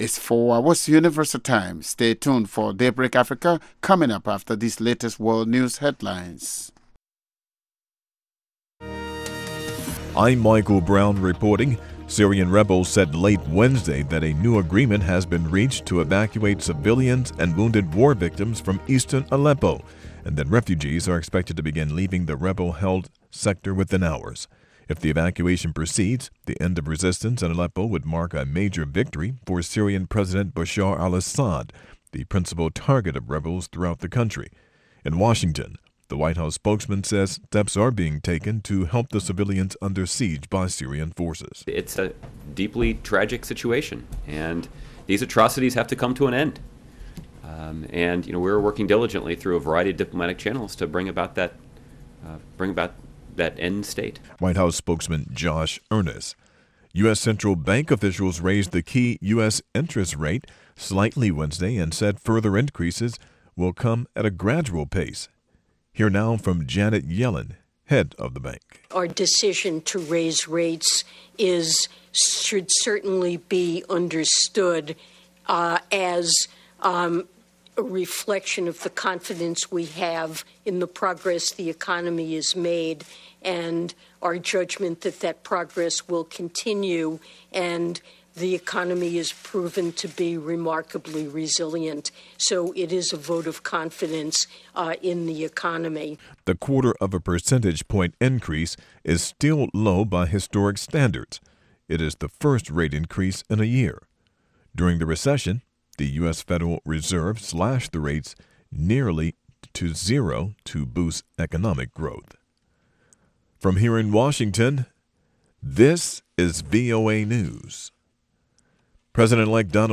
It's 4 hours Universal Time. Stay tuned for Daybreak Africa coming up after these latest world news headlines. I'm Michael Brown reporting. Syrian rebels said late Wednesday that a new agreement has been reached to evacuate civilians and wounded war victims from eastern Aleppo, and that refugees are expected to begin leaving the rebel-held sector within hours. If the evacuation proceeds, the end of resistance in Aleppo would mark a major victory for Syrian President Bashar al-Assad, the principal target of rebels throughout the country. In Washington, the White House spokesman says steps are being taken to help the civilians under siege by Syrian forces. It's a deeply tragic situation, and these atrocities have to come to an end. We're working diligently through a variety of diplomatic channels to bring about that end state. White House spokesman Josh Earnest. U.S. central bank officials raised the key U.S. interest rate slightly Wednesday and said further increases will come at a gradual pace. Hear now from Janet Yellen, head of the bank. Our decision to raise rates should certainly be understood as a reflection of the confidence we have in the progress the economy has made and our judgment that that progress will continue, and the economy is proven to be remarkably resilient. So it is a vote of confidence in the economy. The 0.25 percentage point increase is still low by historic standards. It is the first rate increase in a year. During the recession, the U.S. Federal Reserve slashed the rates nearly to zero to boost economic growth. From here in Washington, this is VOA News. President-elect Donald